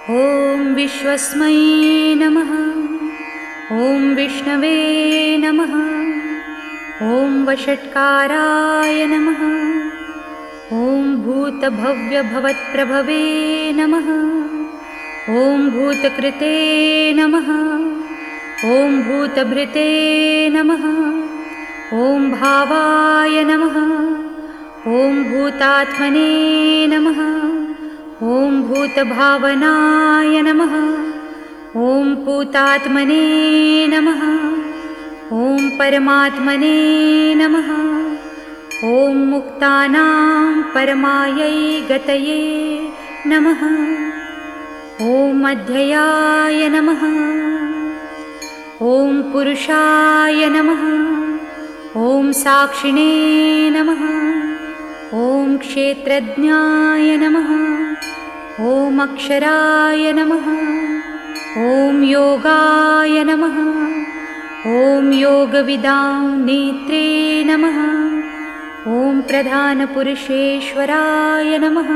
ॐ विश्वस्मै नमः। ॐ विष्णवे नमः। ॐ वषट्काराय नमः। ॐ भूतभव्यभवत्प्रभवे नमः। ॐ भूतकृते नमः। ॐ भूतभृते नमः। ॐ भावाय नमः। ॐ भूतात्मने नमः। ॐ भूतभावनाय नमः। ॐ पूतात्मने नमः। ॐ परमात्मने नमः। ॐ मुक्तानां परमायै गतये नमः। ॐ अध्ययाय नमः। ॐ पुरुषाय नमः। ॐ साक्षिणे नमः। ॐ क्षेत्रज्ञाय नमः। ॐ अक्षराय नमः। ॐ योगाय नमः। ॐ योगविदां नेत्रे नमः। ॐ प्रधानपुरुषेश्वराय नमः।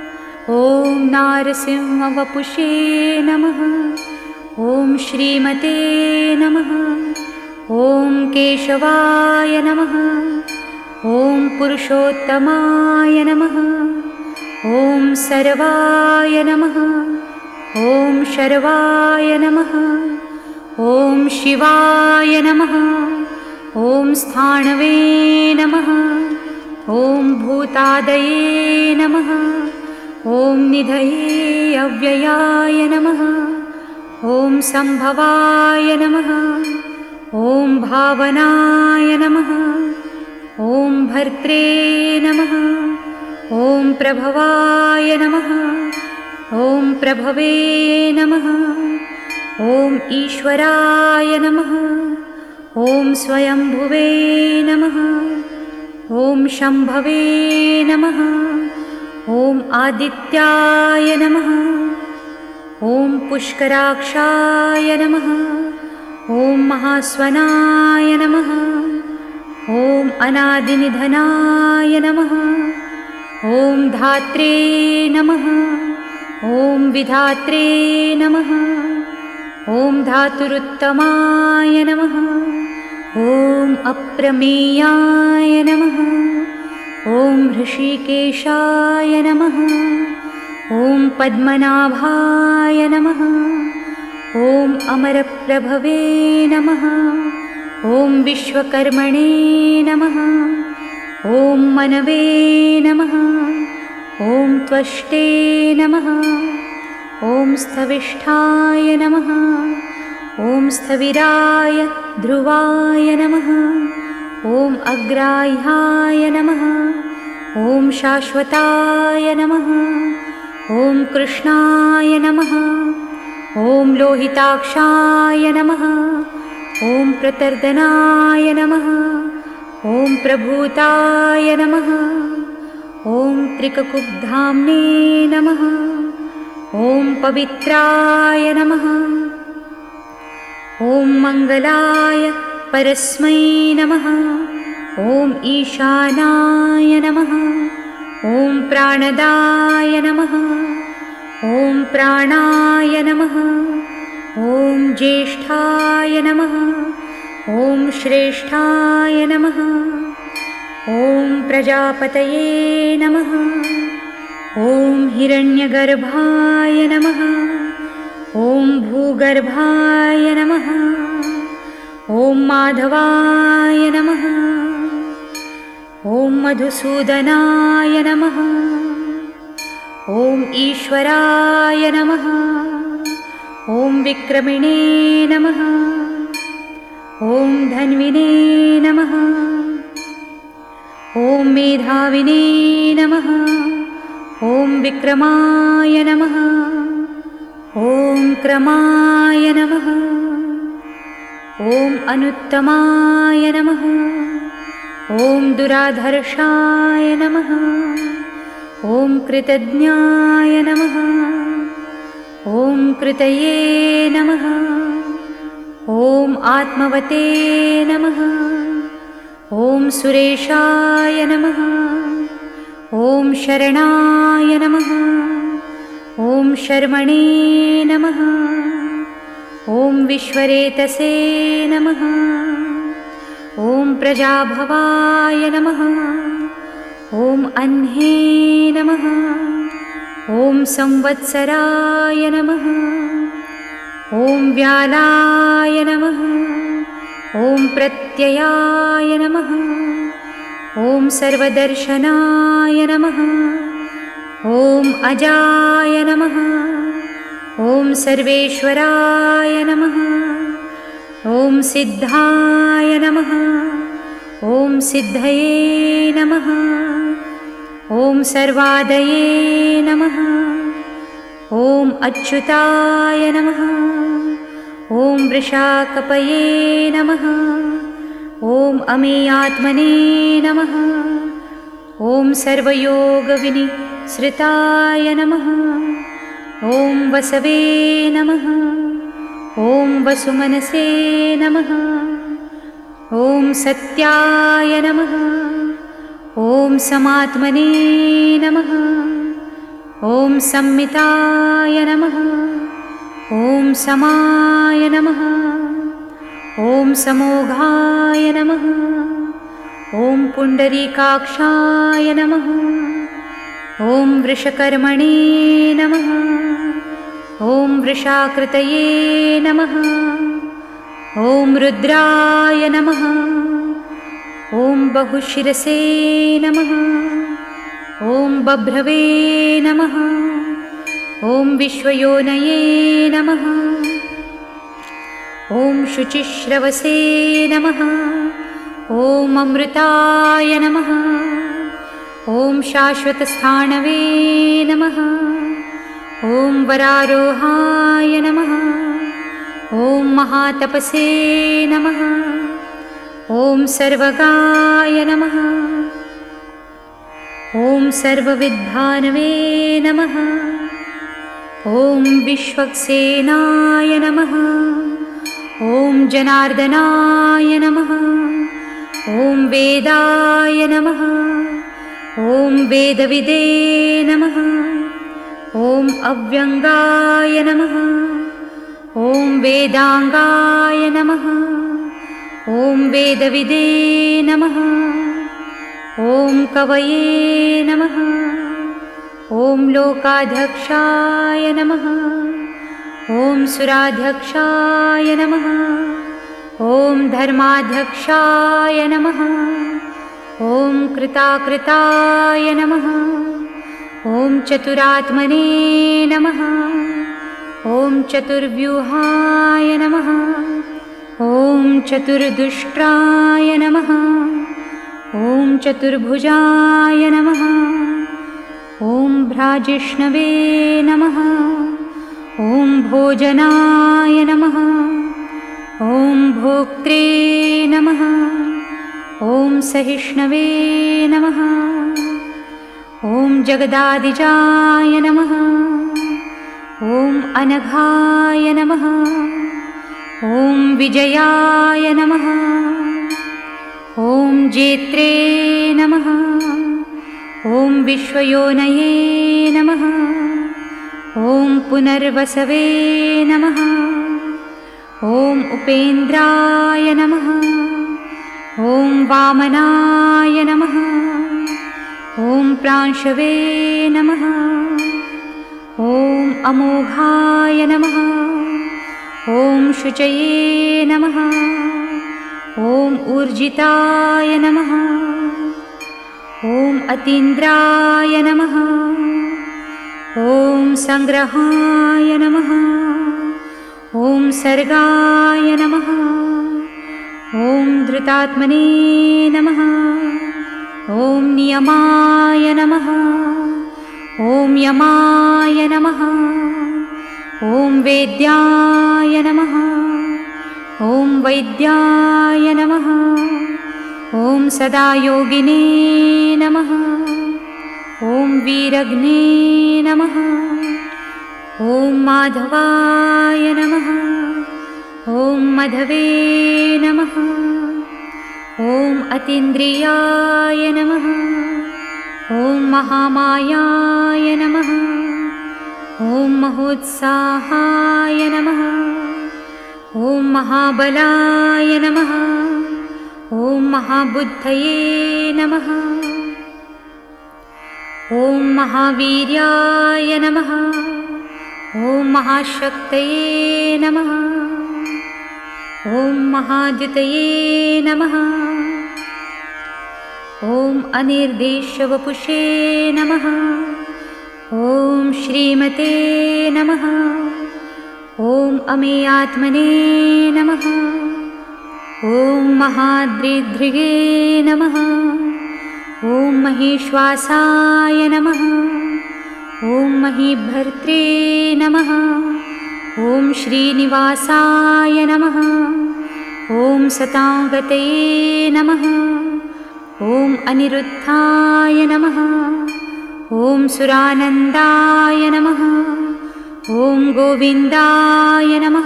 ॐ नारसिंहवपुषे नमः। ॐ श्रीमते नमः। ॐ केशवाय नमः। ॐ पुरुषोत्तमाय नमः। ॐ सर्वाय नमः। ॐ शर्वाय नमः। ॐ शिवाय नमः। ॐ स्थाणवे नमः। ॐ भूतादये नमः। ॐ निधये अव्ययाय नमः। ॐ सम्भवाय नमः। ॐ भावनाय नमः। ॐ भर्त्रे नमः। ॐ प्रभवाय नमः। ॐ प्रभवे नमः। ॐ ईश्वराय नमः। ॐ स्वयंभुवे नमः। ॐ शम्भवे नमः। ॐ आदित्याय नमः। ॐ पुष्कराक्षाय नमः। ॐ महास्वनाय नमः। ॐ अनादिनिधनाय नमः। ॐ धात्रे नमः। ॐ विधात्रे नमः। ॐ धातुरुत्तमाय नमः। ॐ अप्रमेयाय नमः। ॐ ऋषिकेशाय नमः। ॐ पद्मनाभाय नमः। ॐ अमरप्रभवे नमः। ॐ विश्वकर्मणे नमः। ॐ मनवे नमः। ॐ त्वष्टे नमः। ॐ स्थविष्ठाय नमः। ॐ स्थविराय ध्रुवाय नमः। ॐ अग्राह्याय नमः। ॐ शाश्वताय नमः। ॐ कृष्णाय नमः। ॐ लोहिताक्षाय नमः। ॐ प्रतर्दनाय नमः। ॐ प्रभूताय नमः। ॐ त्रिककुब्धाम्ने नमः। ॐ पवित्राय नमः। ॐ मङ्गलाय परस्मै नमः। ॐ ईशानाय नमः। ॐ प्राणदाय नमः। ॐ प्राणाय नमः। ॐ ज्येष्ठाय नमः। ॐ श्रेष्ठाय नमः। ॐ प्रजापतये नमः। ॐ हिरण्यगर्भाय नमः। ॐ भूगर्भाय नमः। ॐ माधवाय नमः। ॐ मधुसूदनाय नमः। ॐ ईश्वराय नमः। ॐ विक्रमिणे नमः। ॐ धन्विने नमः। ॐ मेधाविने नमः। ॐ विक्रमाय नमः। ॐ क्रमाय नमः। ॐ अनुत्तमाय नमः। ॐ दुराधर्षाय नमः। ॐ कृतज्ञाय नमः। ॐ कृतये नमः। ॐ आत्मवते नमः। ॐ सुरेशाय नमः। ॐ शरणाय नमः। ॐ शर्मणे नमः। ॐ विश्वरेतसे नमः। ॐ प्रजाभवाय नमः। ॐ अह्ने नमः। ॐ संवत्सराय नमः। ॐ व्यालाय नमः। ॐ प्रत्ययाय नमः। ॐ सर्वदर्शनाय नमः। ॐ अजाय नमः। ॐ सर्वेश्वराय नमः। ॐ सिद्धाय नमः। ॐ सिद्धये नमः। ॐ सर्वादये नमः। ॐ अच्युताय नमः। ॐ वृषाकपये नमः। ॐ अमेयात्मने नमः। ॐ सर्वयोगविनिसृताय नमः। ॐ वसवे नमः। ॐ वसुमनसे नमः। ॐ सत्याय नमः। ॐ समात्मने नमः। ॐ संमिताय नमः। ॐ समाय नमः। ॐ समोघाय नमः। ॐ पुण्डरीकाक्षाय नमः। ॐ वृषकर्मणे नमः। ॐ वृषाकृतये नमः। ॐ रुद्राय नमः। ॐ बहुशिरसे नमः। ॐ बभ्रवे नमः। ॐ विश्वयोनये नमः। ॐ शुचिश्रवसे नमः। ॐ अमृताय नमः। ॐ शाश्वतस्थाणवे नमः। ॐ वरारोहाय नमः। ॐ महातपसे नमः। ॐ सर्वगाय नमः। ॐ सर्वविद्भानवे नमः। ॐ विश्वक्सेनाय नमः। ॐ जनार्दनाय नमः। ॐ वेदाय नमः। ॐ वेदविदे नमः। ॐ अव्यङ्गाय नमः। ॐ वेदाङ्गाय नमः। ॐ वेदविदे नमः। ॐ कवये नमः। ॐ लोकाध्यक्षाय नमः। ॐ सुराध्यक्षाय नमः। ॐ धर्माध्यक्षाय नमः। ॐ कृताकृताय नमः। ॐ चतुरात्मने नमः। ॐ चतुर्व्यूहाय नमः। ॐ चतुर्दुष्ट्राय नमः। ॐ चतुर्भुजाय नमः। ॐ भ्राजिष्णवे नमः। ॐ भोजनाय नमः। ॐ भोक्त्रे नमः। ॐ सहिष्णवे नमः। ॐ जगदादिजाय नमः। ॐ अनघाय नमः। ॐ विजयाय नमः। ॐ जेत्रे नमः। ॐ विश्वयोनये नमः। ॐ पुनर्वसवे नमः। ॐ उपेन्द्राय नमः। ॐ वामनाय नमः। ॐ प्रांशवे नमः। ॐ अमोघाय नमः। ॐ शुचये नमः। ॐ ऊर्जिताय नमः। ॐ अतीन्द्राय नमः। ॐ संग्रहाय नमः। ॐ सर्गाय नमः। ॐ धृतात्मने नमः। ॐ नियमाय नमः। ॐ यमाय नमः। ॐ वेद्याय नमः। ॐ वैद्याय नमः। ॐ सदा योगिने नमः। ॐ वीरग्ने नमः। ॐ माधवाय नमः। ॐ मधवे नमः। ॐ अतीन्द्रियाय नमः। ॐ महामायाय नमः। ॐ महोत्साहाय नमः। ॐ महाबलाय नमः। ॐ महाबुद्धये नमः। ॐ महावीर्याय नमः। ॐ महाशक्तये नमः। ॐ महाद्युतये नमः। ॐ अनिर्देशवपुषे नमः। ॐ श्रीमते नमः। ॐ अमेयात्मने नमः। ॐ महाद्रिधृगे नमः। ॐ महेश्वासाय नमः। ॐ महीभर्त्रे नमः। ॐ श्रीनिवासाय नमः। ॐ सतागतये नमः। ॐ अनिरुद्धाय नमः। ॐ सुरानन्दाय नमः। ॐ गोविन्दाय नमः।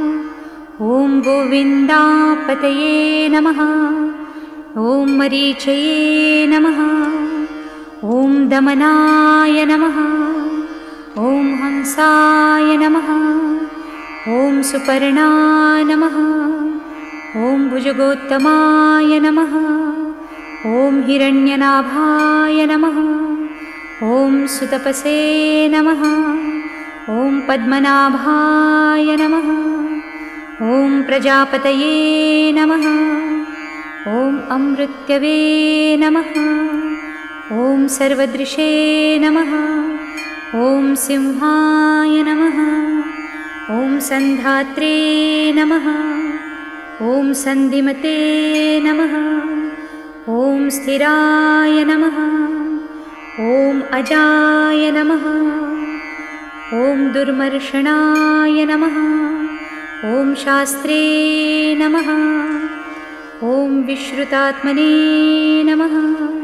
ॐ गोविन्दापतये नमः। ॐ मरीचये नमः। ॐ दमनाय नमः। ॐ हंसाय नमः। ॐ सुपर्णाय नमः। ॐ भुजगोत्तमाय नमः। ॐ हिरण्यनाभाय नमः। ॐ सुतपसे नमः। ॐ पद्मनाभाय नमः। ॐ प्रजापतये नमः। ॐ अमृत्यवे नमः। ॐ सर्वदृशे नमः। ॐ सिंहाय नमः। ॐ सन्धात्रे नमः। ॐ सन्धिमते नमः। ॐ स्थिराय नमः। ॐ अजाय नमः। ॐ दुर्मर्षणाय नमः। ॐ शास्त्रे नमः। ॐ विश्रुतात्मने नमः।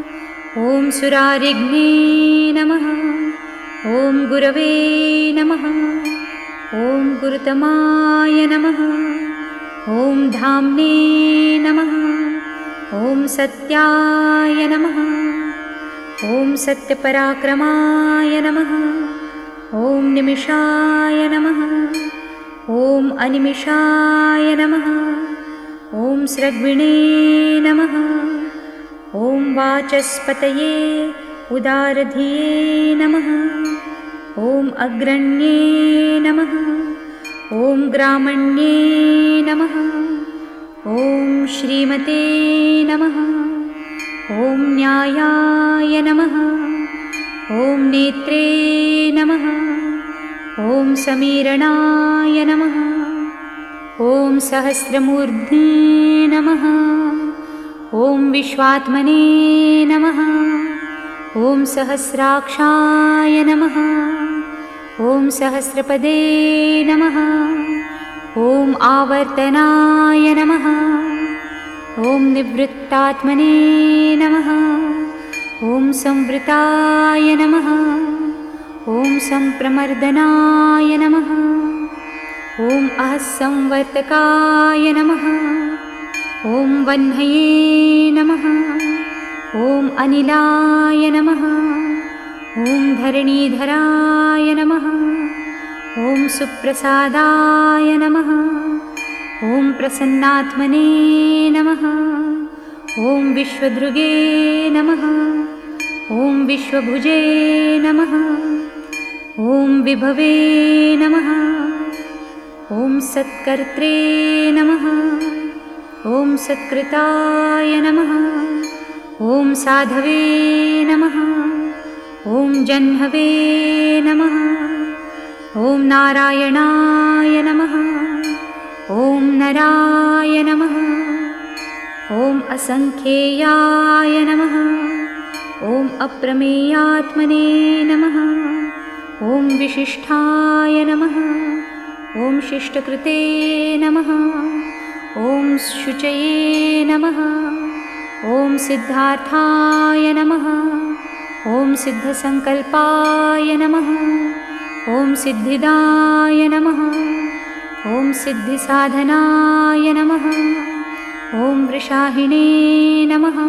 ॐ सुरारिघ्ने नमः। ॐ गुरवे नमः। ॐ गुरुतमाय नमः। ॐ धाम्ने नमः। ॐ सत्याय नमः। ॐ सत्यपराक्रमाय नमः। ॐ निमिषाय नमः। ॐ अनिमिषाय नमः। ॐ स्रग्विणे नमः। ॐ वाचस्पतये उदारधिये नमः। ॐ अग्रण्ये नमः। ॐ ग्रामण्ये नमः। ॐ श्रीमते नमः। ॐ न्यायाय नमः। ॐ नेत्रे नमः। ॐ समीरणाय नमः। ॐ सहस्रमूर्ध्ने नमः। ॐ विश्वात्मने नमः। ॐ सहस्राक्षाय नमः। ॐ सहस्रपदे नमः। ॐ आवर्तनाय नमः। ॐ निवृत्तात्मने नमः। ॐ संवृताय नमः। ॐ संप्रमर्दनाय नमः। ॐ अहस्संवर्तकाय नमः। ॐ वह्नये नमः। ॐ अनिलाय नमः। ॐ धरणीधराय नमः। ॐ सुप्रसादाय नमः। ॐ प्रसन्नात्मने नमः। ॐ विश्वधृगे नमः। ॐ विश्वभुजे नमः। ॐ विभवे नमः। ॐ सत्कर्त्रे नमः। ॐ सत्कृताय नमः। ॐ साधवे नमः। ॐ जह्नवे नमः। ॐ नारायणाय नमः। ॐ नराय नमः। ॐ असंख्येयाय नमः। ॐ अप्रमेयात्मने नमः। ॐ विशिष्टाय नमः। ॐ शिष्टकृते नमः। ॐ शुचये नमः। ॐ सिद्धार्थाय नमः। ॐ सिद्धसंकल्पाय नमः। ॐ सिद्धिदाय नमः। ॐ सिद्धिसाधनाय नमः। ॐ वृषाहिणे नमः।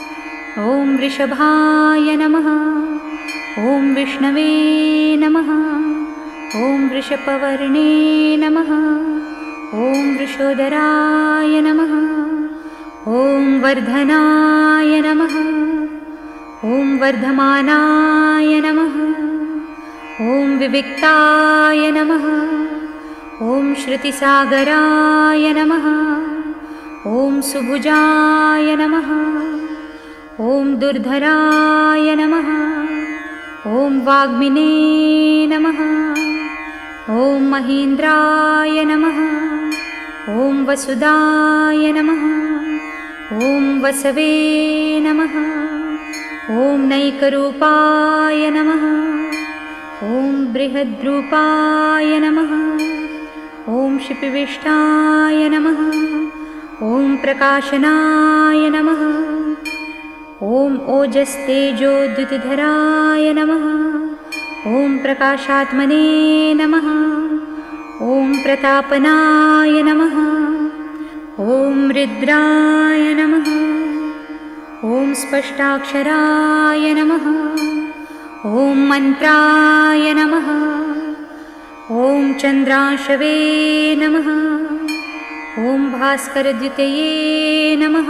ॐ वृषभाय नमः। ॐ विष्णवे नमः। ॐ वृषपवर्णे नमः। ॐ वृषोदराय नमः। ॐ वर्धनाय नमः। ॐ वर्धमानाय नमः। ॐ विविक्ताय नमः। ॐ श्रुतिसागराय नमः। ॐ सुभुजाय नमः। ॐ दुर्धराय नमः। ॐ वाग्मिने नमः। ॐ महेन्द्राय नमः। ॐ वसुदाय नमः। ॐ वसवे नमः। ॐ नैकरूपाय नमः। ॐ बृहद्रूपाय नमः। ॐ शिपिविष्टाय नमः। ॐ प्रकाशनाय नमः। ॐ ओजस्तेजोद्युतिधराय नमः। ॐ प्रकाशात्मने नमः। ॐ प्रतापनाय नमः। ॐ रुद्राय नमः। ॐ स्पष्टाक्षराय नमः। ॐ मन्त्राय नमः। ॐ चन्द्रांशवे नमः। ॐ भास्करद्वितये नमः।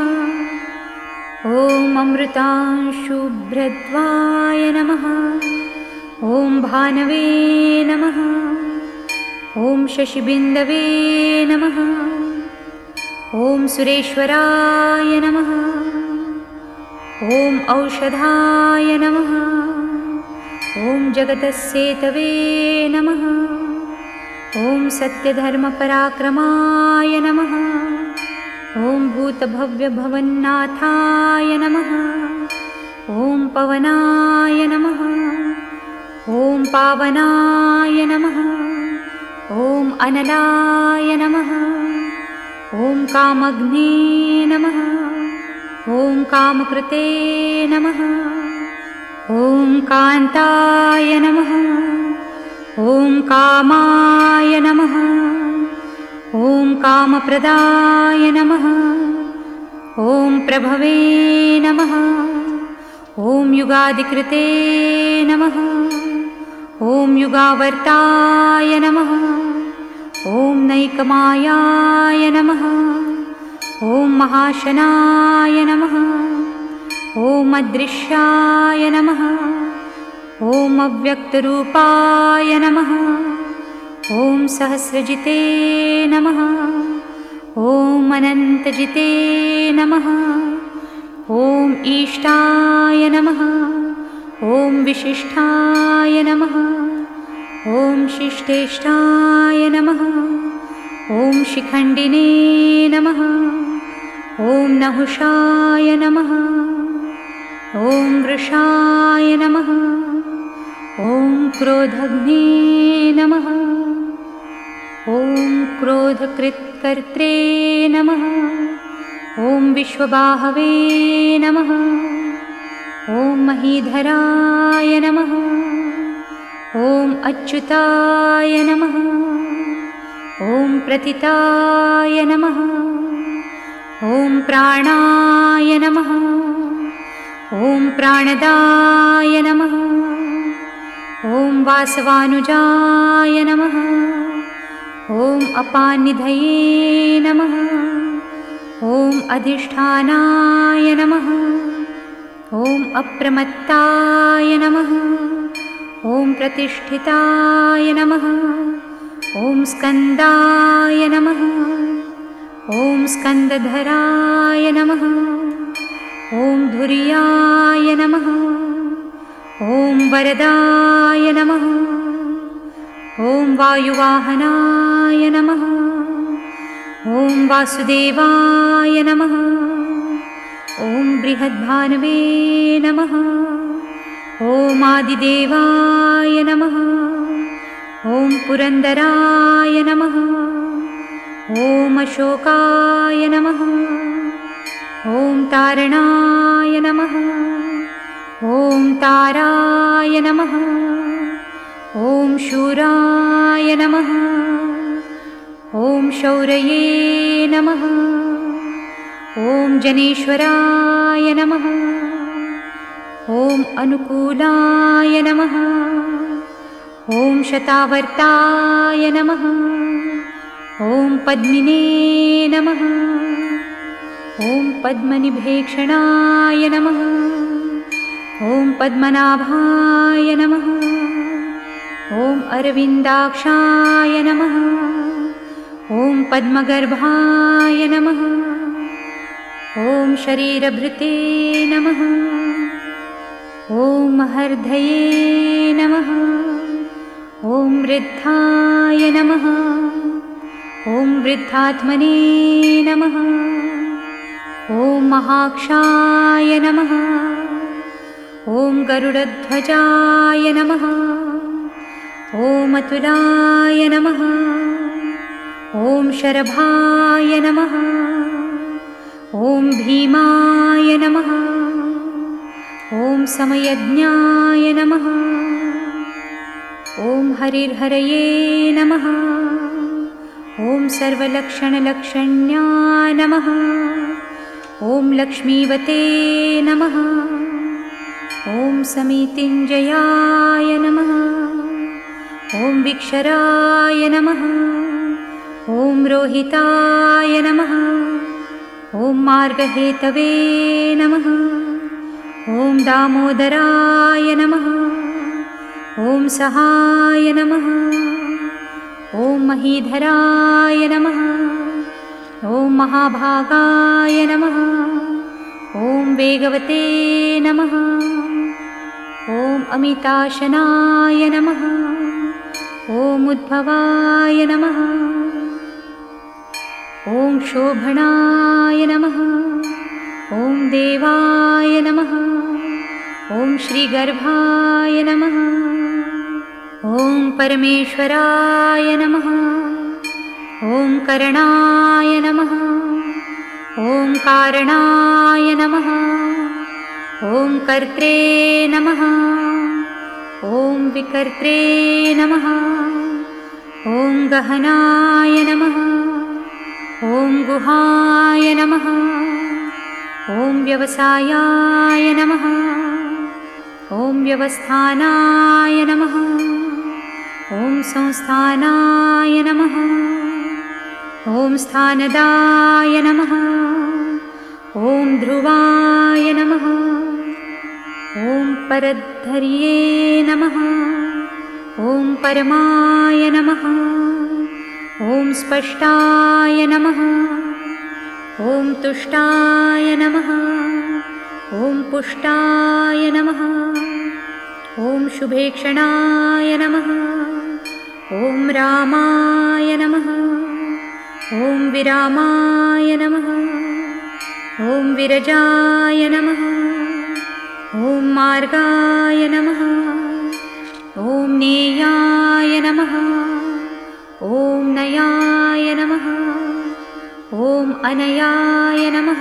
ॐ अमृतांशुभ्रद्वाय नमः। ॐ भानवे नमः। ॐ शशिबिन्दवे नमः। ॐ सुरेश्वराय नमः। ॐ औषधाय नमः। ॐ जगतस्येतवे नमः। ॐ सत्यधर्मपराक्रमाय नमः। ॐ भूतभव्यभवन्नाथाय नमः। ॐ पवनाय नमः। ॐ पावनाय नमः। ॐ अनलाय नमः। ॐ कामग्ने नमः। ॐ कामकृते नमः। ॐ कान्ताय नमः। ॐ कामाय नमः। ॐ कामप्रदाय नमः। ॐ प्रभवे नमः। ॐ युगादिकृते नमः। ॐ युगावर्ताय नमः। ॐ नैकमायाय नमः। ॐ महाशनाय नमः। ॐ अदृश्याय नमः। ॐ अव्यक्तरूपाय नमः। ॐ सहस्रजिते नमः। ॐ अनन्तजिते नमः। ॐ ईष्टाय नमः। ॐ विशिष्टाय नमः। ॐ शिष्टेष्टाय नमः। ॐ शिखण्डिने नमः। ॐ नहुषाय नमः। ॐ वृषाय नमः। ॐ क्रोधग्ने नमः। ॐ क्रोधकृत्कर्त्रे नमः। ॐ विश्वबाहवे नमः। ॐ महीधराय नमः। ॐ अच्युताय नमः। ॐ प्रतिताय नमः। ॐ प्राणाय नमः। ॐ प्राणदाय नमः। ॐ वासवानुजाय नमः। ॐ अपानिधये नमः। ॐ अधिष्ठानाय नमः। ॐ अप्रमत्ताय नमः। ॐ प्रतिष्ठिताय नमः। ॐ स्कन्दाय नमः। ॐ स्कन्दधराय नमः। ॐ धुर्याय नमः। ॐ वरदाय नमः। ॐ वायुवाहनाय नमः। ॐ वासुदेवाय नमः। ॐ बृहद्भानवे नमः। ॐ आदिदेवाय नमः। ॐ पुरन्दराय नमः। ॐ अशोकाय नमः। ॐ तारणाय नमः। ॐ ताराय नमः। ॐ शूराय नमः। ॐ शौरये नमः। ॐ जनेश्वराय नमः। ॐ अनुकूलाय नमः। ॐ ॐ शतावर्ताय नमः। ॐ पद्मिने नमः। ॐ पद्मनिभेक्षणाय नमः। ॐ पद्मनाभाय नमः। ॐ अरविन्दाक्षाय नमः। ॐ पद्मगर्भाय नमः। ॐ शरीरभृते नमः। ॐ महर्धये नमः। ॐ वृद्धाय नमः। ॐ वृद्धात्मने नमः। ॐ महाक्षाय नमः। ॐ गरुडध्वजाय नमः। ॐ अतुलाय नमः। ॐ शरभाय नमः। ॐ भीमाय नमः। ॐ समयज्ञाय नमः। ॐ हरिर्हरये नमः। ॐ सर्वलक्षणलक्षण्या नमः। ॐ लक्ष्मीवते नमः। ॐ समितिञ्जयाय नमः। ॐ विक्षराय नमः। ॐ रोहिताय नमः। ॐ मार्गहेतवे नमः। ॐ दामोदराय नमः। ॐ सहाय नमः। ॐ महीधराय नमः। ॐ महाभागाय नमः। ॐ वेगवते नमः। ॐ अमिताशनाय नमः। ॐ उद्भवाय नमः। ॐ शोभणाय नमः। ॐ देवाय नमः। ॐ श्रीगर्भाय नमः। ॐ परमेश्वराय नमः। ॐ करणाय नमः। ॐ कारणाय नमः। ॐ कर्त्रे नमः। ॐ विकर्त्रे नमः। ॐ गहनाय नमः। ॐ गुहाय नमः। ॐ व्यवसायाय नमः। ॐ व्यवस्थानाय नमः। ॐ संस्थानाय नमः। ॐ स्थानदाय नमः। ॐ ध्रुवाय नमः। ॐ परद्धर्ये नमः। ॐ परमाय नमः। ॐ स्पष्टाय नमः। ॐ तुष्टाय नमः। ॐ पुष्टाय नमः। ॐ शुभेक्षणाय नमः। ॐ रामाय नमः। ॐ विरामाय नमः। ॐ विरजाय नमः। ॐ मार्गाय नमः। ॐ नेयाय नमः। ॐ नयाय नमः। ॐ अनयाय नमः।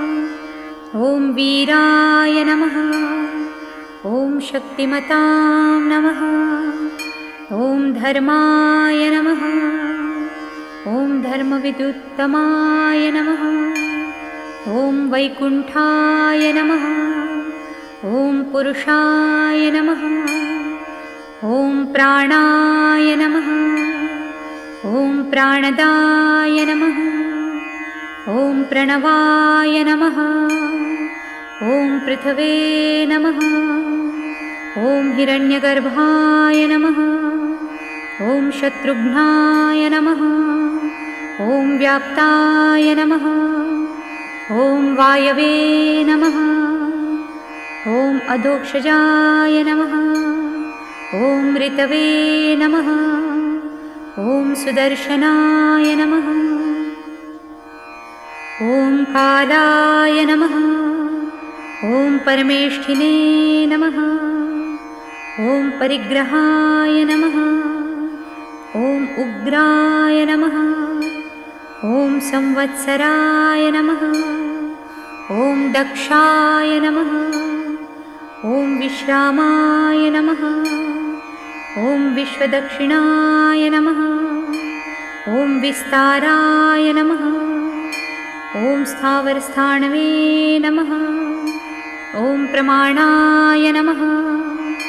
ॐ वीराय नमः। ॐ शक्तिमतां नमः। ॐ धर्माय नमः। ॐ धर्मविदुत्तमाय नमः। ॐ वैकुण्ठाय नमः। ॐ पुरुषाय नमः। ॐ प्राणाय नमः। ॐ प्राणदाय नमः। ॐ प्रणवाय नमः। ॐ पृथवे नमः। ॐ हिरण्यगर्भाय नमः। ॐ शत्रुघ्नाय नमः। ॐ व्याप्ताय नमः। ॐ वायवे नमः। ॐ अधोक्षजाय नमः। ॐ ऋतवे नमः। ॐ सुदर्शनाय नमः। ॐ कालाय नमः। ॐ परमेष्ठिने नमः। ॐ परिग्रहाय नमः। ॐ उग्राय नमः। ॐ संवत्सराय नमः। ॐ दक्षाय नमः। ॐ विश्रामाय नमः। ॐ विश्वदक्षिणाय नमः। ॐ विस्ताराय नमः। ॐ स्थावरस्थाणवे नमः। ॐ प्रमाणाय नमः।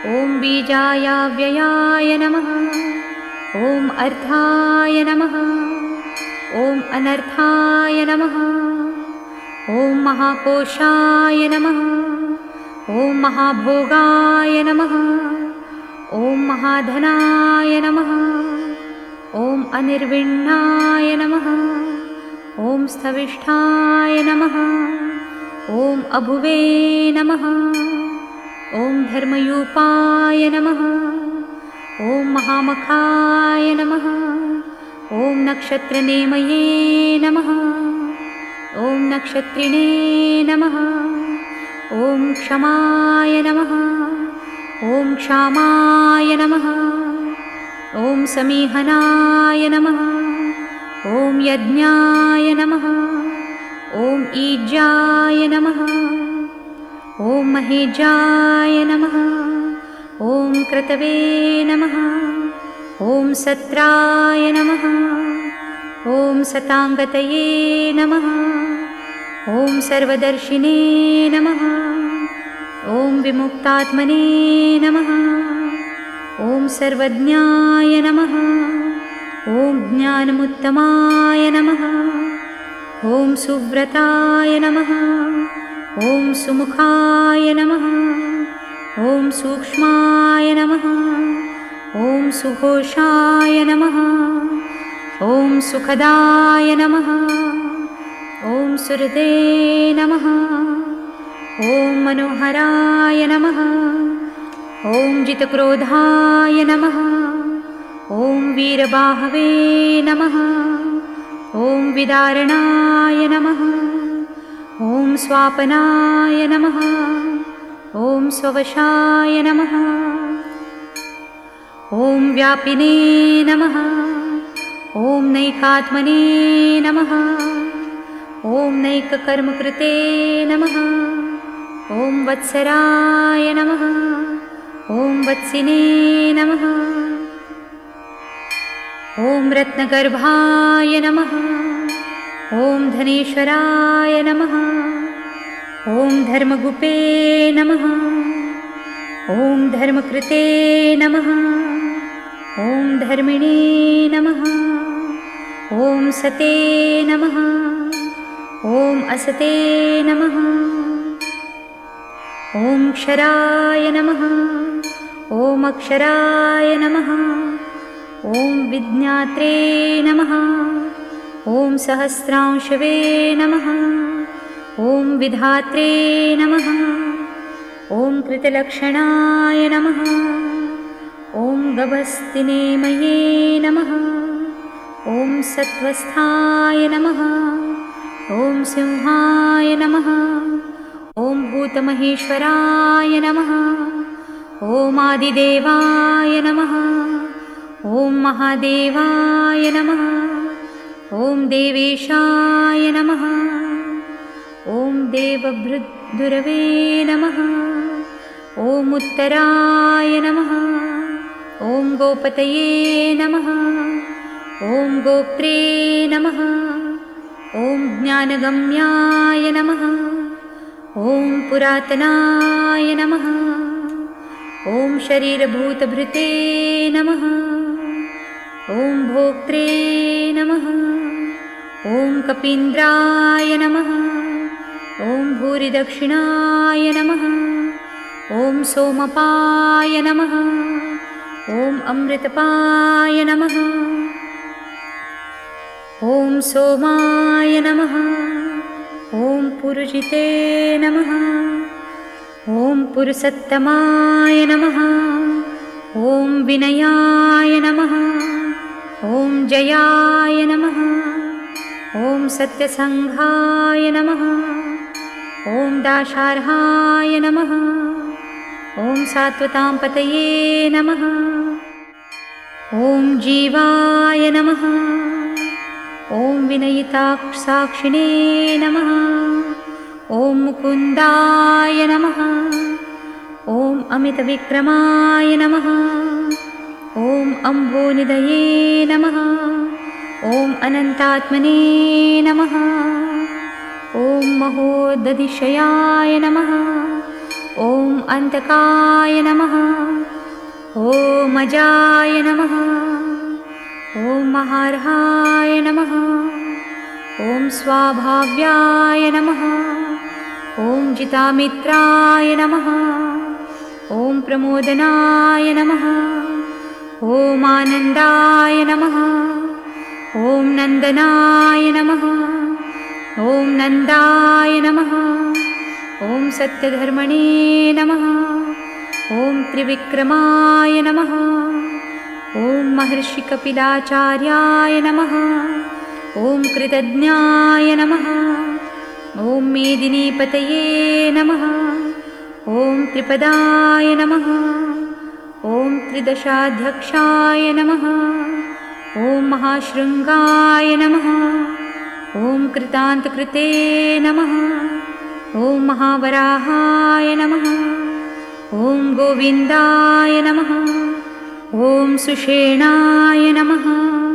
ॐ बीजायाव्ययाय नमः। ॐ अर्धाय नमः। ॐ अनर्थाय नमः। ॐ महाकोशाय नमः। ॐ महाभोगाय नमः। ॐ महाधनाय नमः। ॐ अनिर्विण्णाय नमः। ॐ स्थविष्ठाय नमः। ॐ अभुवे नमः। ॐ धर्मयूपाय नमः। ॐ महामखाय नमः। ॐ नक्षत्रनेमये नमः। ॐ नक्षत्रिणे नमः। ॐ क्षमाय नमः। ॐ क्षामाय नमः। ॐ समीहनाय नमः। ॐ यज्ञाय नमः। ॐ ईज्याय नमः। ॐ महेजाय नमः। ॐ क्रतवे नमः। ॐ सत्राय नमः। ॐ सताङ्गतये नमः। ॐ सर्वदर्शिने नमः। ॐ विमुक्तात्मने नमः। ॐ सर्वज्ञाय नमः। ॐ ज्ञानमुत्तमाय नमः। ॐ सुव्रताय नमः। ॐ सुमुखाय नमः। ॐ सूक्ष्माय नमः। ॐ सुघोषाय नमः। ॐ सुखदाय नमः। ॐ सुहृदे नमः। ॐ मनोहराय नमः। ॐ जितक्रोधाय नमः। ॐ वीरबाहवे नमः। ॐ विदारणाय नमः। ॐ स्वापनाय नमः। ॐ स्ववशाय नमः। ॐ व्यापिने नमः। ॐ नैकात्मने नमः। ॐ नैककर्मकृते नमः। ॐ वत्सराय नमः। ॐ वत्सिने नमः। ॐ रत्नगर्भाय नमः। ॐ धनेश्वराय नमः। ॐ धर्मगुपे नमः। ॐ धर्मकृते नमः। ॐ धर्मिणे नमः। ॐ सते नमः। ॐ असते नमः। ॐ क्षराय नमः। ॐ अक्षराय नमः। ॐ विज्ञात्रे नमः। ॐ सहस्रांशवे नमः। ॐ विधात्रे नमः। ॐ कृतलक्षणाय नमः। ॐ गभस्तिनेमये नमः। ॐ सत्त्वस्थाय नमः। ॐ सिंहाय नमः। ॐ भूतमहेश्वराय नमः। ॐ आदिदेवाय नमः। ॐ महादेवाय नमः। ॐ देवेशाय नमः। ॐ देवभृद्गुरवे नमः। ॐ उत्तराय नमः। ॐ गोपतये नमः। ॐ गोप्त्रे नमः। ॐ ज्ञानगम्याय नमः। ॐ पुरातनाय नमः। ॐ शरीरभूतभृते नमः। ॐ भोक्त्रे नमः। ॐ कपीन्द्राय नमः। ॐ भूरिदक्षिणाय नमः। ॐ सोमपाय नमः। ॐ अमृतपाय नमः। ॐ सोमाय नमः। ॐ पुरुजिते नमः। ॐ पुरुषोत्तमाय नमः। ॐ विनयाय नमः। ॐ जयाय नमः। ॐ सत्यसङ्घाय नमः। ॐ दाशार्हाय नमः। ॐ सात्वतांपतये नमः। ॐ जीवाय नमः। ॐ विनयिताक्षसाक्षिणे नमः। ॐ मुकुन्दाय नमः। ॐ अमितविक्रमाय नमः। ॐ अम्भोनिधये नमः। ॐ अनन्तात्मने नमः। ॐ महोदधिशयाय नमः। ॐ अन्तकाय नमः। ॐ अजाय नमः। ॐ महार्हाय नमः। ॐ स्वाभाव्याय नमः। ॐ जितामित्राय नमः। ॐ प्रमोदनाय नमः। ॐ आनन्दाय नमः। ॐ नन्दनाय नमः। ॐ नन्दाय नमः। ॐ सत्यधर्मणे नमः। ॐ त्रिविक्रमाय नमः। ॐ महर्षिकपिलाचार्याय नमः। ॐ कृतज्ञाय नमः। ॐ मेदिनीपतये नमः। ॐ त्रिपदाय नमः। ॐ त्रिदशाध्यक्षाय नमः। ॐ महाशृङ्गाय नमः। ॐ कृतान्तकृते नमः। ॐ महावराहाय नमः। ॐ गोविन्दाय नमः। ॐ सुषेणाय नमः।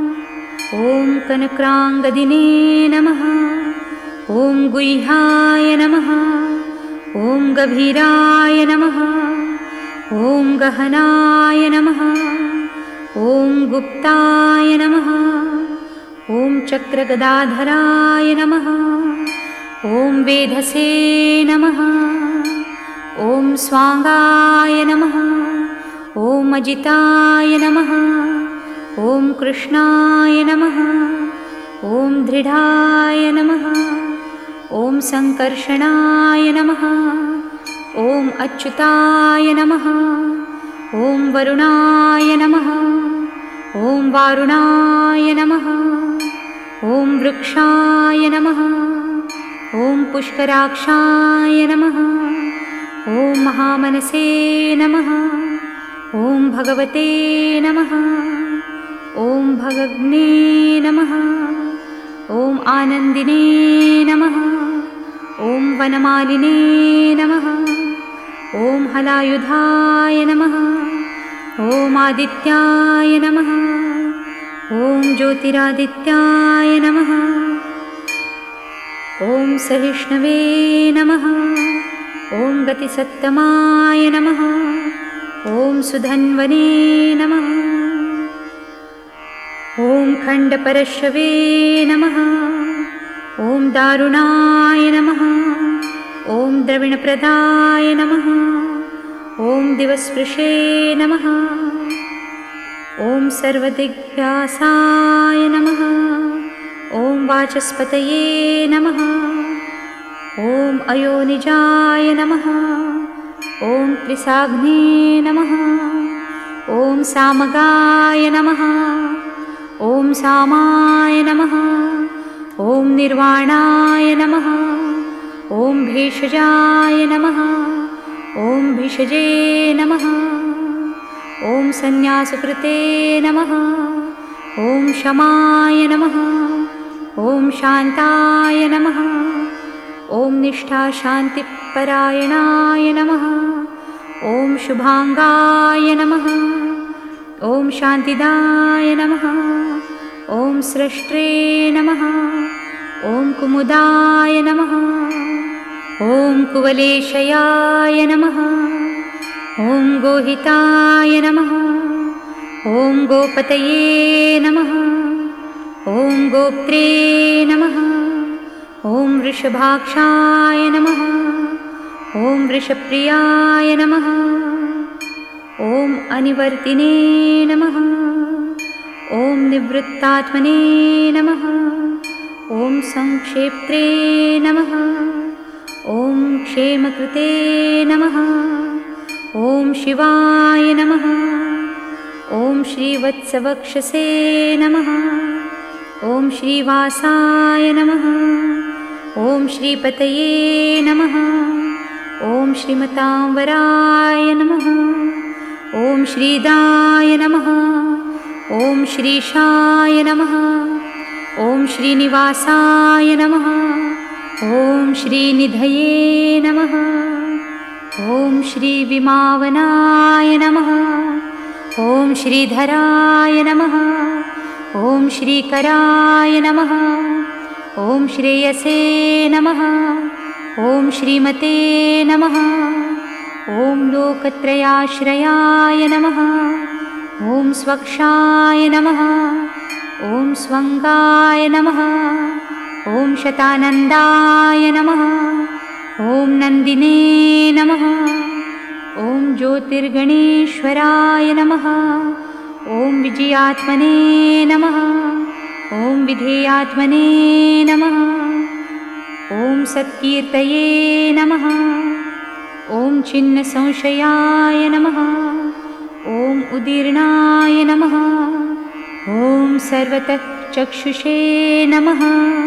ॐ कनक्राङ्गदिने नमः। ॐ गुह्याय नमः। ॐ गभीराय नमः। ॐ गहनाय नमः। ॐ गुप्ताय नमः। ॐ चक्रगदाधराय नमः। ॐ वेधसे नमः। ॐ स्वाङ्गाय नमः। ॐ अजिताय नमः। ॐ कृष्णाय नमः। ॐ दृढाय नमः। ॐ सङ्कर्षणाय नमः। ॐ अच्युताय नमः। ॐ वरुणाय नमः। ॐ वारुणाय नमः। ॐ वृक्षाय नमः। ॐ पुष्कराक्षाय नमः। ॐ महामनसे नमः। ॐ भगवते नमः। ॐ भगग्ने नमः। ॐ आनन्दिने नमः। ॐ वनमालिने नमः। ॐ हलायुधाय नमः। ॐ आदित्याय नमः। ॐ ज्योतिरादित्याय नमः। ॐ सहिष्णवे नमः। ॐ गतिसत्तमाय नमः। ॐ सुधन्वने नमः। ॐ खण्डपरशवे नमः। ॐ दारुणाय नमः। ॐ द्रविणप्रदाय नमः। ॐ दिवस्पृशे नमः। ॐ सर्वदिग्भ्यासाय नमः। ॐ वाचस्पतये नमः। ॐ अयोनिजाय नमः। ॐ त्रिसाग्ने नमः। ॐ सामगाय नमः। ॐ सामाय नमः। ॐ निर्वाणाय नमः। ॐ भेषजाय नमः। ॐ भिषजे नमः। ॐ सन्न्यासकृते नमः। ॐ शमाय नमः। ॐ शान्ताय नमः। ॐ निष्ठाशान्तिपरायणाय नमः। ॐ शुभाङ्गाय नमः। ॐ शान्तिदाय नमः। ॐ स्रष्ट्रे नमः। ॐ कुमुदाय नमः। ॐ कुवलेशयाय नमः। ॐ गोहिताय नमः। ॐ गोपतये नमः। ॐ गोप्त्रे नमः। ॐ वृषभाक्षाय नमः। ॐ वृषप्रियाय नमः। ॐ अनिवर्तिने नमः। ॐ निवृत्तात्मने नमः। ॐ संक्षेप्त्रे नमः। ॐ क्षेमकृते नमः। ॐ शिवाय नमः। ॐ श्रीवत्सवक्षसे नमः। ॐ श्रीवासाय नमः। ॐ श्रीपतये नमः। ॐ श्रीमतांवराय नमः। ॐ श्रीदाय नमः। ॐ श्रीशाय नमः। ॐ श्रीनिवासाय नमः। ॐ श्रीनिधये नमः। ॐ श्रीविमावनाय नमः। ॐ श्रीधराय नमः। ॐ श्रीकराय नमः। ॐ श्रेयसे नमः। ॐ श्रीमते नमः। ॐ लोकत्रयाश्रयाय नमः। ॐ स्वक्षाय नमः। ॐ स्वङ्गाय नमः। ॐ शतानन्दाय नमः। ॐ नन्दिने नमः। ॐ ज्योतिर्गणेश्वराय नमः। ॐ विजयात्मने नमः। ॐ विधेयात्मने नमः। ॐ सत्कीर्तये नमः। ॐ छिन्नसंशयाय नमः। ॐ उदीर्णाय नमः। ॐ सर्वतः चक्षुषे नमः।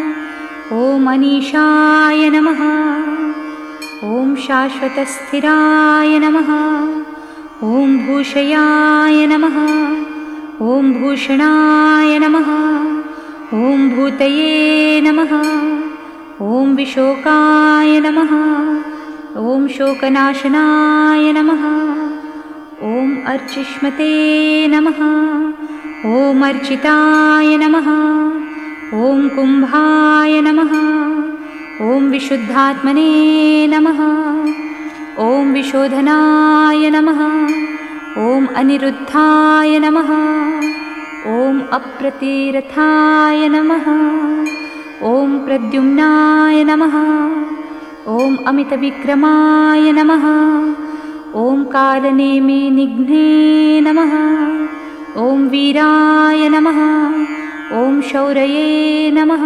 ॐ अनीशाय नमः। ॐ शाश्वतस्थिराय नमः। ॐ भूषयाय नमः। ॐ भूषणाय नमः। ॐ भूतये नमः। ॐ विशोकाय नमः। ॐ शोकनाशनाय नमः। ॐ अर्चिष्मते नमः। ॐ अर्चिताय नमः। ॐ कुम्भाय नमः। ॐ विशुद्धात्मने नमः। ॐ विशोधनाय नमः। ॐ अनिरुद्धाय नमः। ॐ अप्रतिरथाय नमः। ॐ प्रद्युम्नाय नमः। ॐ अमितविक्रमाय नमः। ॐ कालनेमिनिघ्ने नमः। ॐ वीराय नमः। ॐ शौरये नमः।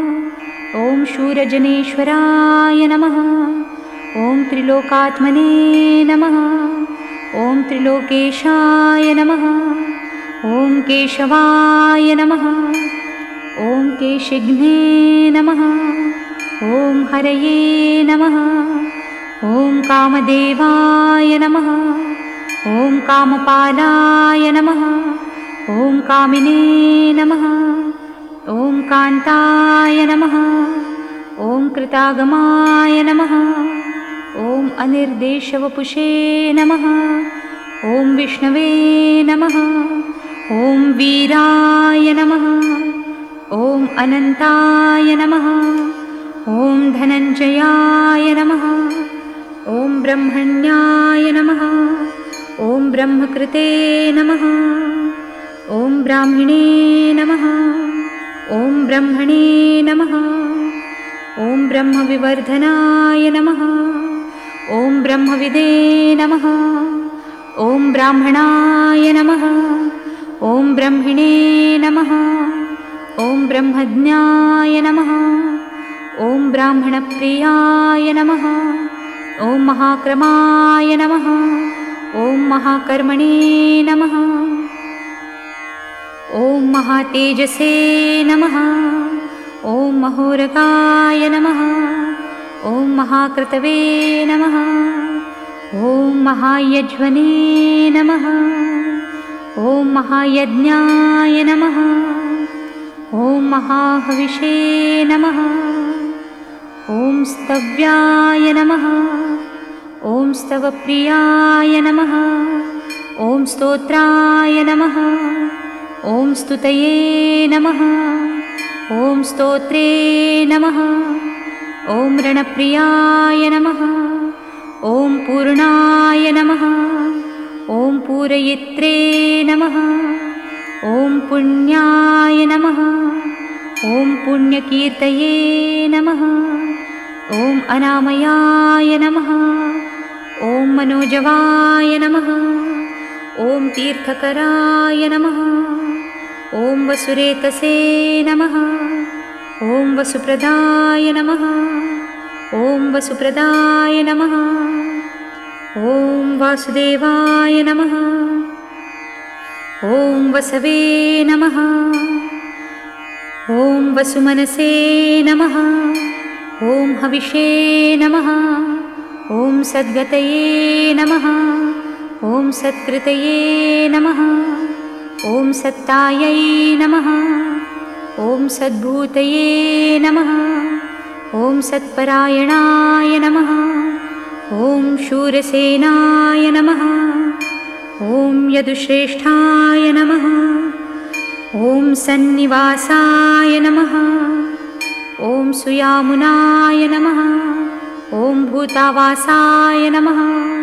ॐ शूरजनेश्वराय नमः। ॐ त्रिलोकात्मने नमः। ॐ त्रिलोकेशाय नमः। ॐ केशवाय नमः। ॐ केशिघ्ने नमः। ॐ हरये नमः। ॐ कामदेवाय नमः। ॐ कामपालाय नमः। ॐ कामिने नमः। ॐ कान्ताय नमः। ॐ कृतागमाय नमः। ॐ अनिर्देशवपुषे नमः। ॐ विष्णवे नमः। ॐ वीराय नमः। ॐ अनन्ताय नमः। ॐ धनञ्जयाय नमः। ॐ ब्रह्मण्याय नमः। ॐ ब्रह्मकृते नमः। ॐ ब्राह्मणे नमः। ॐ ब्रह्मणे नमः। ॐ ब्रह्मविवर्धनाय नमः। ॐ ब्रह्मविदे नमः। ॐ ब्राह्मणाय नमः। ॐ ब्रह्मिणे नमः। ॐ ब्रह्मज्ञाय नमः। ॐ ब्राह्मणप्रियाय नमः। ॐ महाक्रमाय नमः। ॐ महाकर्मणे नमः। ॐ महातेजसे नमः। ॐ महोरगाय नमः। ॐ महाकृतवे नमः। ॐ महायज्वने नमः। ॐ महायज्ञाय नमः। ॐ महाहविषे नमः। ॐ स्तव्याय नमः। ॐ स्तवप्रियाय नमः। ॐ स्तोत्राय नमः। ॐ स्तुतये नमः। ॐ स्तोत्रे नमः। ॐ रणप्रियाय नमः। ॐ पूर्णाय नमः। ॐ पूरयित्रे नमः। ॐ पुण्याय नमः। ॐ पुण्यकीर्तये नमः। ॐ अनामयाय नमः। ॐ मनोजवाय नमः। ॐ तीर्थकराय नमः। ॐ वसुरेतसे नमः। ॐ वसुप्रदाय नमः। ॐ वसुप्रदाय नमः। ॐ वासुदेवाय नमः। ॐ वसवे नमः। ॐ वसुमनसे नमः। ॐ हविषे नमः। ॐ सद्गतये नमः। ॐ सत्कृतये नमः। ॐ सत्तायै नमः। ॐ सद्भूतये नमः। ॐ सत्परायणाय नमः। ॐ शूरसेनाय नमः। ॐ यदुश्रेष्ठाय नमः। ॐ सन्निवासाय नमः। ॐ सुयामुनाय नमः। ॐ भूतावासाय नमः।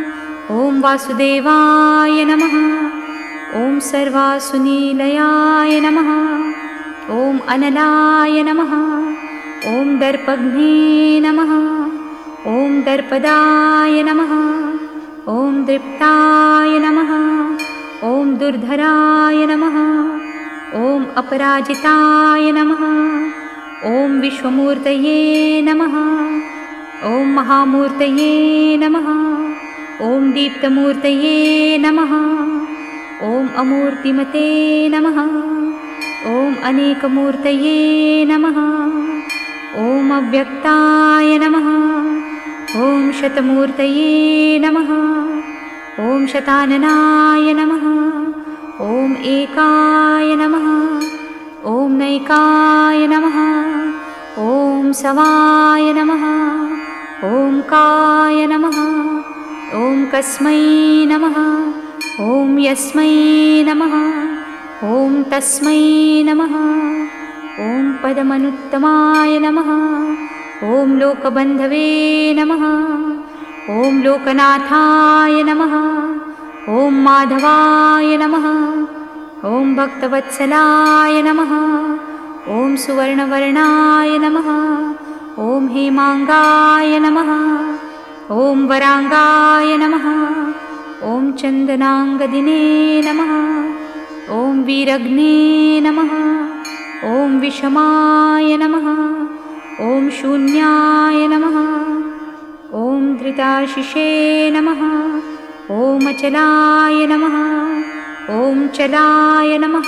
ॐ वासुदेवाय नमः। ॐ सर्वासुनीलयाय नमः। ॐ अनलाय नमः। ॐ दर्पघ्ने नमः। ॐ दर्पदाय नमः। ॐ दृप्ताय नमः। ॐ दुर्धराय नमः। ॐ अपराजिताय नमः। ॐ विश्वमूर्तये नमः। ॐ महामूर्तये नमः। ॐ दीप्तमूर्तये नमः। ॐ अमूर्तिमते नमः। ॐ अनेकमूर्तये नमः। ॐ अव्यक्ताय नमः। ॐ शतमूर्तये नमः। ॐ शताननाय नमः। ॐ एकाय नमः। ॐ नैकाय नमः। ॐ सवाय नमः। ॐ काय नमः। ॐ कस्मै नमः। ॐ यस्मै नमः। ॐ तस्मै नमः। ॐ पदमनुत्तमाय नमः। ॐ लोकबन्धवे नमः। ॐ लोकनाथाय नमः। ॐ माधवाय नमः। ॐ भक्तवत्सलाय नमः। ॐ सुवर्णवर्णाय नमः। ॐ हेमाङ्गाय नमः। ॐ वराङ्गाय नमः। ॐ चन्दनाङ्गदिने नमः। ॐ वीरग्ने नमः। ॐ विषमाय नमः। ॐ शून्याय नमः। ॐ धृताशिषे नमः। ॐ अचलाय नमः। ॐ चलाय नमः।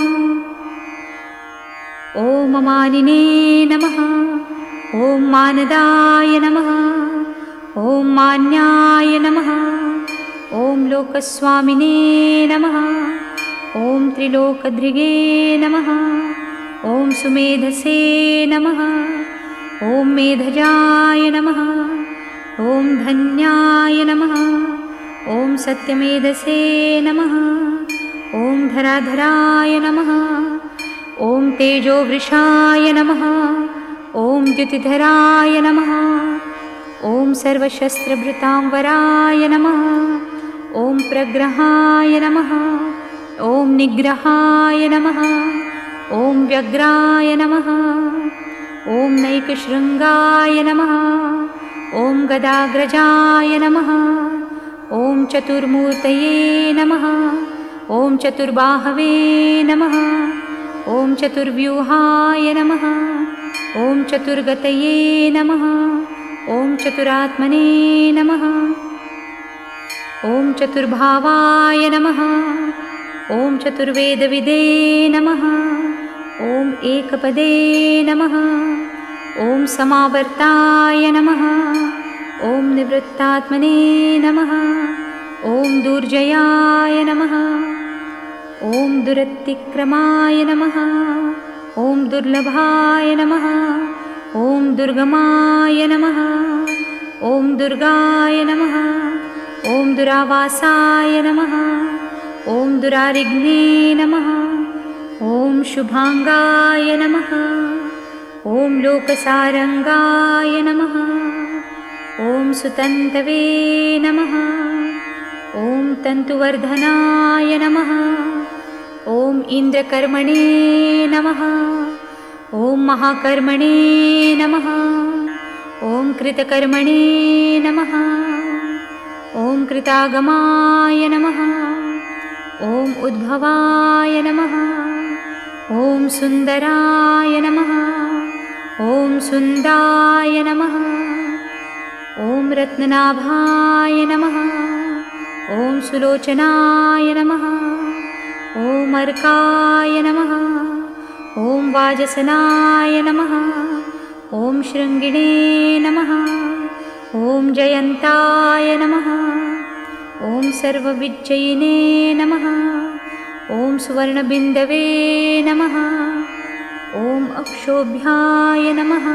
ॐ अमानिने नमः। ॐ मानदाय नमः। ॐ मान्याय नमः। ॐ लोकस्वामिने नमः। ॐ त्रिलोकधृगे नमः। ॐ सुमेधसे नमः। ॐ मेधजाय नमः। ॐ धन्याय नमः। ॐ सत्यमेधसे नमः। ॐ धराधराय नमः। ॐ तेजोवृषाय नमः। ॐ द्युतिधराय नमः। ॐ सर्वशस्त्रभृतांवराय नमः। ॐ प्रग्रहाय नमः। ॐ निग्रहाय नमः। ॐ व्यग्राय नमः। ॐ नैकशृङ्गाय नमः। ॐ गदाग्रजाय नमः। ॐ चतुर्मूर्तये नमः। ॐ चतुर्बाहवे नमः। ॐ चतुर्व्यूहाय नमः। ॐ चतुर्गतये नमः। ॐ चतुरात्मने नमः। ॐ चतुर्भावाय नमः। ॐ चतुर्वेदविदे नमः। ॐ एकपदे नमः। ॐ समावर्ताय नमः। ॐ निवृत्तात्मने नमः। ॐ दुर्जयाय नमः। ॐ दुरतिक्रमाय नमः। ॐ दुर्लभाय नमः। ॐ दुर्गमाय नमः। ॐ दुर्गाय नमः। ॐ दुरावासाय नमः। ॐ दुरारिघ्ने नमः। ॐ शुभाङ्गाय नमः। ॐ लोकसारङ्गाय नमः। ॐ सुतन्तवे नमः। ॐ तन्तुवर्धनाय नमः। ॐ इन्द्रकर्मणे नमः। ॐ महाकर्मणे नमः। ॐ कृतकर्मणे नमः। ॐ कृतागमाय नमः। ॐ उद्भवाय नमः। ॐ सुन्दराय नमः। ॐ सुन्दाय नमः। ॐ रत्ननाभाय नमः। ॐ सुलोचनाय नमः। ॐ अर्काय नमः। ॐ वाजसनाय नमः। ॐ शृङ्गिणे नमः। ॐ जयन्ताय नमः। ॐ सर्वविजयिने नमः। ॐ सुवर्णबिन्दवे नमः। ॐ अक्षोभ्याय नमः।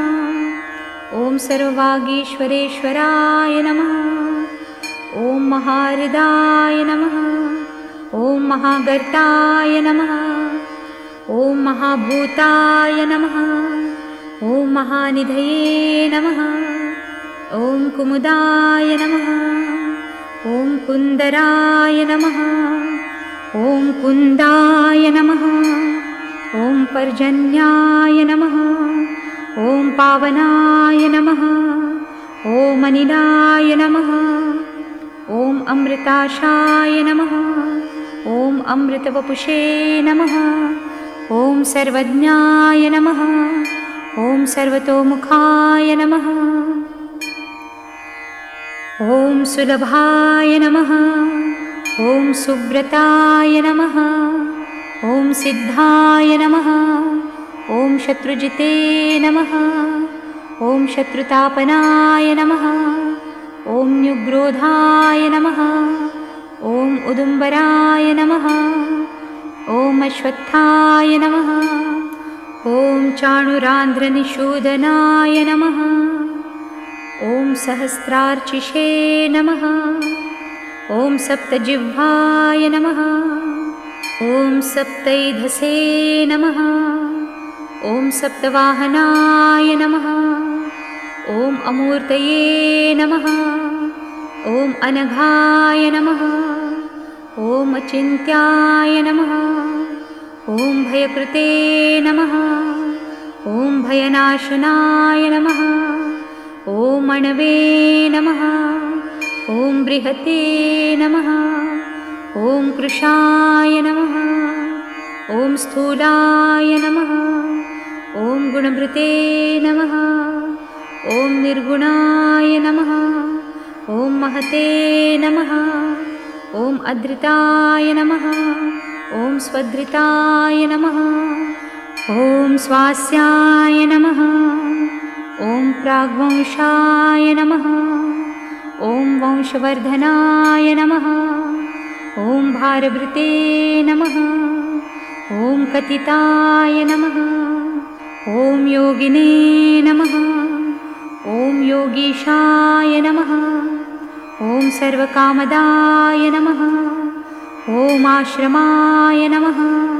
ॐ सर्ववागीश्वरेश्वराय नमः। ॐ महाहृदाय नमः। ॐ महागर्ताय नमः। ॐ महाभूताय नमः। ॐ महानिधये नमः। ॐ कुमुदाय नमः। ॐ कुन्दराय नमः। ॐ कुन्दाय नमः। ॐ पर्जन्याय नमः। ॐ पावनाय नमः। ॐ अनिलाय नमः। ॐ अमृताशाय नमः। ॐ अमृतवपुषे नमः। ॐ सर्वज्ञाय नमः। ॐ सर्वतोमुखाय नमः। ॐ सुलभाय नमः। ॐ सुव्रताय नमः। ॐ सिद्धाय नमः। ॐ शत्रुजिते नमः। ॐ शत्रुतापनाय नमः। ॐ न्युग्रोधाय नमः। ॐ उदुम्बराय नमः। ॐ अश्वत्थाय नमः। ॐ चाणुरान्ध्रनिषूदनाय नमः। ॐ सहस्रार्चिषे नमः। ॐ सप्तजिह्वाय नमः। ॐ सप्तैधसे नमः। ॐ सप्तवाहनाय नमः। ॐ अमूर्तये नमः। ॐ अनघाय नमः। ॐ अचिन्त्याय नमः। ॐ भयकृते नमः। ॐ भयनाशनाय नमः। ॐ अणवे नमः। ॐ बृहते नमः। ॐ कृशाय नमः। ॐ स्थूलाय नमः। ॐ गुणभृते नमः। ॐ निर्गुणाय नमः। ॐ महते नमः। ॐ अधृताय नमः। ॐ स्वधृताय नमः। ॐ स्वास्याय नमः। ॐ प्राग्वंशाय नमः। ॐ वंशवर्धनाय नमः। ॐ भारभृते नमः। ॐ कथिताय नमः। ॐ योगिने नमः। ॐ योगीशाय नमः। ॐ सर्वकामदाय नमः। ॐ आश्रमाय नमः।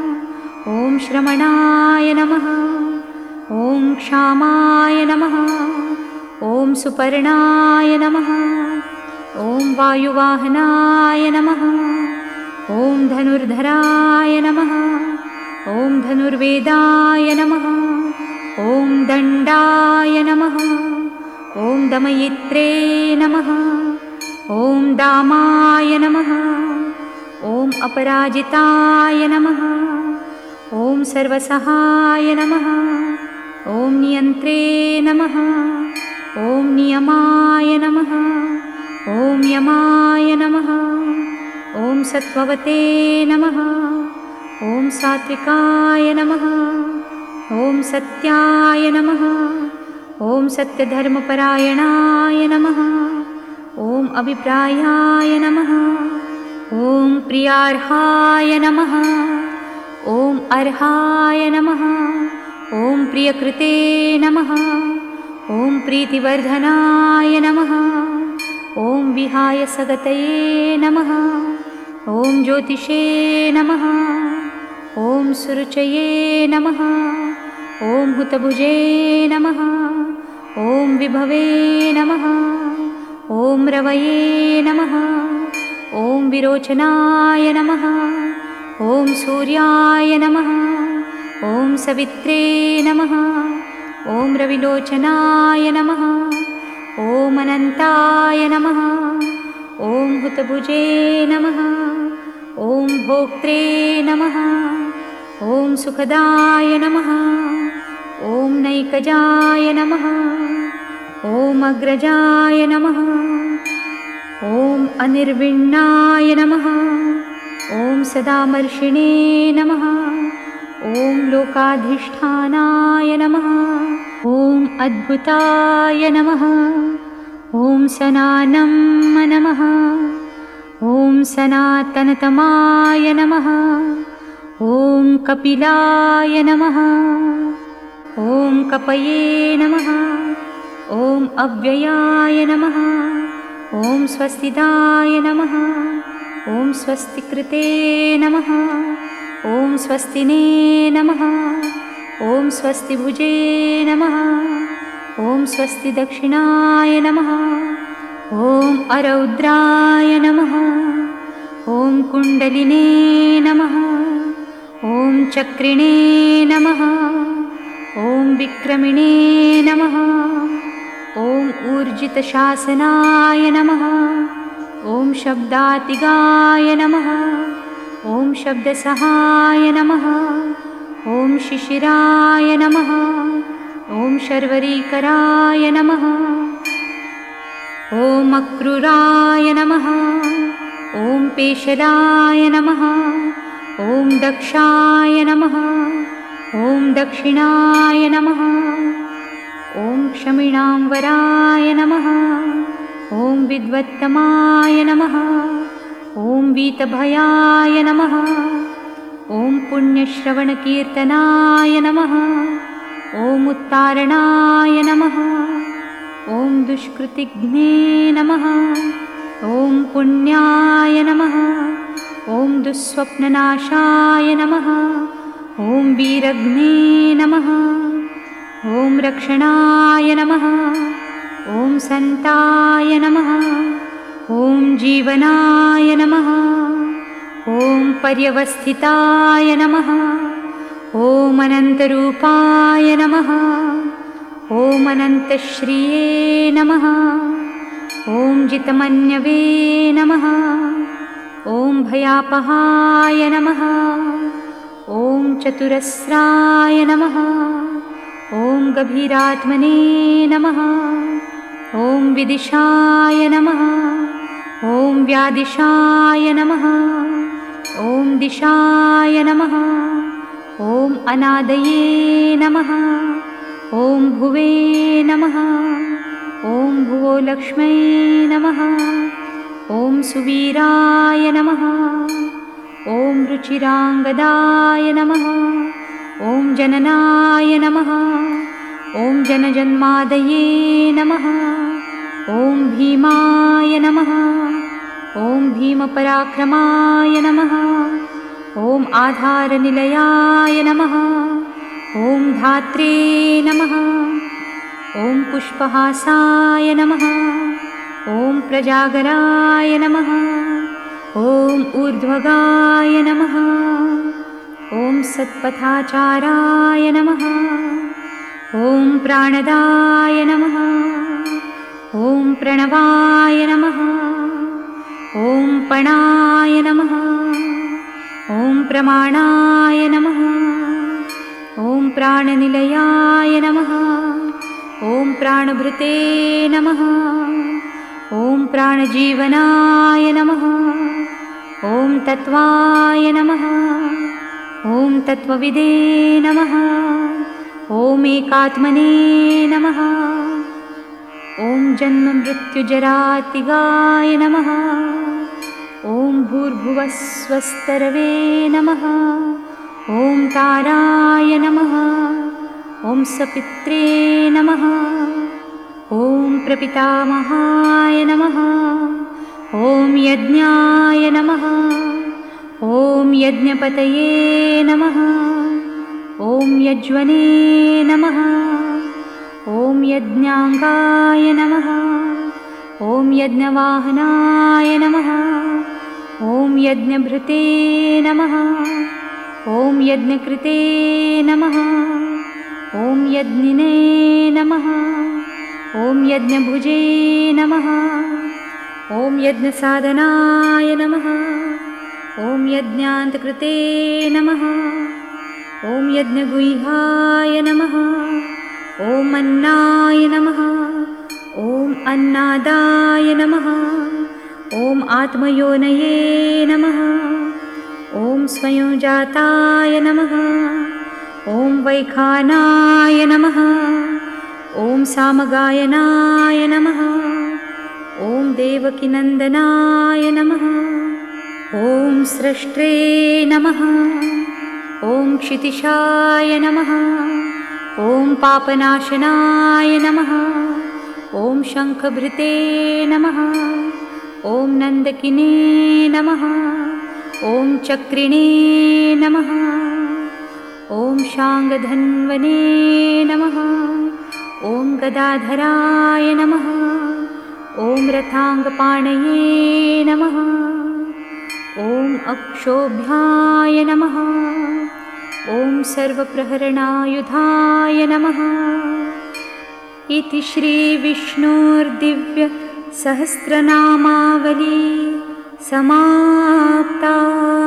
ॐ श्रमणाय नमः। ॐ क्षामाय नमः। ॐ सुपर्णाय नमः। ॐ वायुवाहनाय नमः। ॐ धनुर्धराय नमः। ॐ धनुर्वेदाय नमः। ॐ दण्डाय नमः। ॐ दमयित्रे नमः। ॐ दामाय नमः। ॐ अपराजिताय नमः। ॐ सर्वसहाय नमः। ॐ नियन्त्रे नमः। ॐ नियमाय नमः। ॐ यमाय नमः। ॐ सत्त्ववते नमः। ॐ सात्विकाय नमः। ॐ सत्याय नमः। ॐ सत्यधर्मपरायणाय नमः। ॐ अभिप्रायाय नमः। ॐ प्रियार्हाय नमः। ॐ अर्हाय नमः। ॐ प्रियकृते नमः। ॐ प्रीतिवर्धनाय नमः। ॐ विहाय सगतये नमः। ॐ ज्योतिषे नमः। ॐ सुरुचये नमः। ॐ हुतभुजे नमः। ॐ विभवे नमः। ॐ रवये नमः। ॐ विरोचनाय नमः। ॐ सूर्याय नमः। ॐ सवित्रे नमः। ॐ रविलोचनाय नमः। ॐ अनन्ताय नमः। ॐ हुतभुजे नमः। ॐ भोक्त्रे नमः। ॐ सुखदाय नमः। ॐ नैकजाय नमः। ॐ अग्रजाय नमः। ॐ अनिर्विण्णाय नमः। ॐ सदामर्षिणे नमः। ॐ लोकाधिष्ठानाय नमः। ॐ अद्भुताय नमः। ॐ सनानं नमः। ॐ सनातनतमाय नमः। ॐ कपिलाय नमः। ॐ कपये नमः। ॐ अव्ययाय नमः। ॐ स्वस्तिदाय नमः। ॐ स्वस्तिकृते नमः। ॐ स्वस्तिने नमः। ॐ स्वस्तिभुजे नमः। ॐ स्वस्तिदक्षिणाय नमः। ॐ अरौद्राय नमः। ॐ कुण्डलिने नमः। ॐ चक्रिणे नमः। ॐ विक्रमिणे नमः। ॐ ऊर्जितशासनाय नमः। ॐ शब्दातिगाय नमः। ॐ शब्दसहाय नमः। ॐ शिशिराय नमः। ॐ शर्वरीकराय नमः। ॐ अक्रूराय नमः। ॐ पेशलाय नमः। ॐ दक्षाय नमः। ॐ दक्षिणाय नमः। ॐ क्षमिणाम्बराय नमः। ॐ विद्वत्तमाय नमः। ॐ वीतभयाय नमः। ॐ पुण्यश्रवणकीर्तनाय नमः। ॐ उत्तारणाय नमः। ॐ दुष्कृतिघ्ने नमः। ॐ पुण्याय नमः। ॐ दुःस्वप्ननाशाय नमः। ॐ वीरघ्ने नमः। ॐ रक्षणाय नमः। ॐ सन्ताय नमः। ॐ जीवनाय नमः। ॐ पर्यवस्थिताय नमः। ॐ अनन्तरूपाय नमः। ॐ अनन्तश्रिये नमः। ॐ जितमन्यवे नमः। ॐ भयापहाय नमः। ॐ चतुरस्राय नमः। ॐ गभीरात्मने नमः। ॐ विदिशाय नमः। ॐ व्यादिशाय नमः। ॐ दिशाय नमः। ॐ अनादये नमः। ॐ भुवे नमः। ॐ भुवो लक्ष्मै नमः। ॐ सुवीराय नमः। ॐ रुचिराङ्गदाय नमः। ॐ जननाय नमः। ॐ जनजन्मादये नमः। ॐ भीमाय नमः। ॐ भीमपराक्रमाय नमः। ॐ आधारनिलयाय नमः। ॐ धात्रे नमः। ॐ पुष्पहासाय नमः। ॐ प्रजागराय नमः। ॐ ऊर्ध्वगाय नमः। ॐ सत्पथाचाराय नमः। ॐ प्राणदाय नमः। ॐ प्रणवाय नमः। ॐ पणाय नमः। ॐ प्रमाणाय नमः। ॐ प्राणनिलयाय नमः। ॐ प्राणभृते नमः। ॐ प्राणजीवनाय नमः। ॐ तत्त्वाय नमः। ॐ तत्त्वविदे नमः। ॐ एकात्मने नमः। ॐ जन्ममृत्युजरातिगाय नमः। ॐ भूर्भुवस्वस्तरवे नमः। ॐ ताराय नमः। ॐ सपित्रे नमः। ॐ प्रपितामहाय नमः। ॐ यज्ञाय नमः। ॐ यज्ञपतये नमः। ॐ यज्वने नमः। ॐ यज्ञाङ्गाय नमः। ॐ यज्ञवाहनाय नमः। ॐ यज्ञभृते नमः। ॐ यज्ञकृते नमः। ॐ यज्ञिने नमः। ॐ यज्ञभुजे नमः। ॐ यज्ञसाधनाय नमः। ॐ यज्ञान्तकृते नमः। ॐ यज्ञगुह्याय नमः। ॐ अन्नाय नमः। ॐ अन्नादाय नमः। ॐ आत्मयोनये नमः। ॐ स्वयंजाताय नमः। ॐ वैखानाय नमः। ॐ सामगायनाय नमः। ॐ देवकीनन्दनाय नमः। ॐ स्रष्ट्रे नमः। ॐ क्षितिशाय नमः। ॐ पापनाशनाय नमः। ॐ शङ्खभृते नमः। ॐ नन्दकिने नमः। ॐ चक्रिणे नमः। ॐ शाङ्गधन्वने नमः। ॐ गदाधराय नमः। ॐ रथाङ्गपाणये नमः। ॐ अक्षोभ्याय नमः। ॐ सर्वप्रहरणायुधाय नमः। इति श्रीविष्णोर्दिव्यसहस्रनामावली समाप्ता।